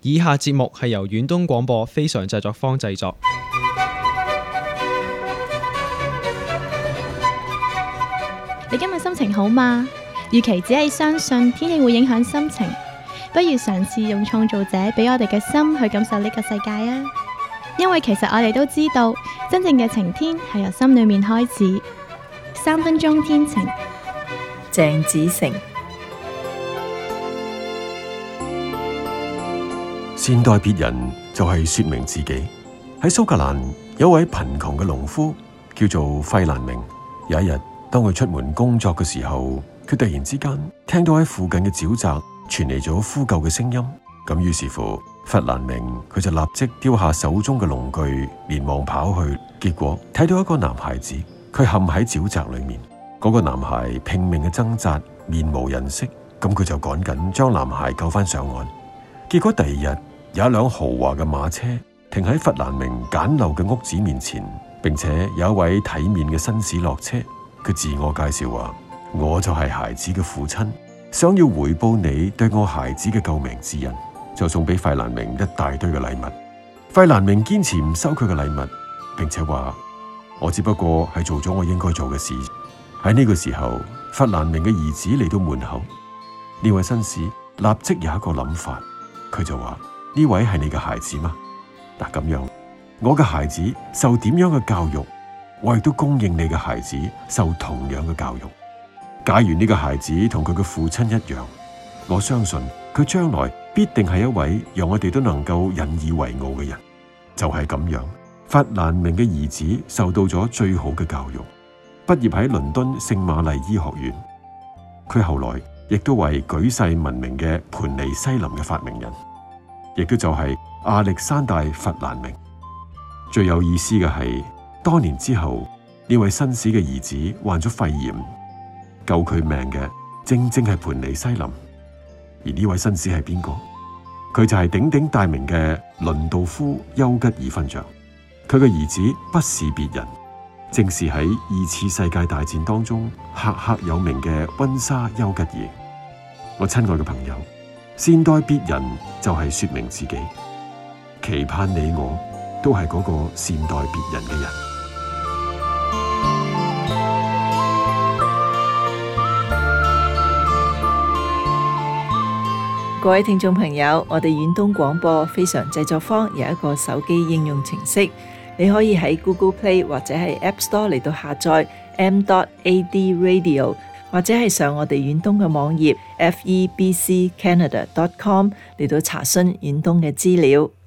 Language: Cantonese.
以下節目係由遠東廣播非常製作坊製作。 你今日心情好嗎？與其只係相信天氣會影響心情，不如嘗試用創造者俾我哋嘅心去感受呢個世界啊！因為其實我哋都知道，真正嘅晴天係由心裏面開始。3分鐘天晴， 鄭子誠。 善待別人就係說明自己。喺蘇格蘭有一位貧窮嘅農夫叫做費蘭明。有一日，當佢出門工作嘅時候，佢突然之間聽到喺附近嘅沼澤傳嚟咗呼救嘅聲音。咁於是乎，費蘭明佢就立即丟下手中嘅農具，連忙跑去。結果睇到一個男孩子，佢陷喺沼澤裏面。嗰個男孩拼命嘅掙扎，面無人色。咁佢就趕緊將男孩救翻上岸。結果第二日，有一輛豪華嘅馬車停喺費蘭明簡陋嘅屋子面前，並且有一位體面嘅紳士落車。佢自我介紹話：我就係孩子嘅父親，想要回報你對我孩子嘅救命之恩，就送俾費蘭明一大堆嘅禮物。費蘭明堅持唔收佢嘅禮物，並且話：我只不過係做咗我應該做嘅事。喺呢個時候，費蘭明嘅兒子嚟到門口，呢位紳士立即有一個諗法，佢就話：呢位係你嘅孩子嗎？嗱，咁樣，我嘅孩子受點樣嘅教育，我亦都供應你嘅孩子受同樣嘅教育。假如呢個孩子同佢嘅父親一樣，我相信佢將來必定係一位讓我哋都能夠引以為傲嘅人。就係咁樣，費蘭明嘅兒子受到咗最好嘅教育，畢業喺倫敦聖瑪麗醫學院。佢後來亦都為舉世聞名嘅盤尼西林嘅發明人，亦都就係亞歷山大·費蘭明。最有意思嘅係，多年之後，呢位紳士嘅兒子患咗肺炎，救佢命嘅正正係盤尼西林。而呢位紳士係邊個？佢就係鼎鼎大名嘅倫道夫·丘吉爾勳爵。佢嘅兒子不是別人，正是喺2次世界大戰當中赫赫有名嘅溫莎·丘吉爾。我親愛嘅朋友，善待別人就係說明自己，期盼你我都係嗰個善待別人嘅人。 各位聽眾朋友，我哋遠東廣播非常製作坊有一個手機應用程式，你可以喺 Google Play 或者係 App Store 嚟到下載 m.ad radio， 或者係上我哋遠東嘅網頁 febccanada.com 嚟到查詢遠東嘅資料。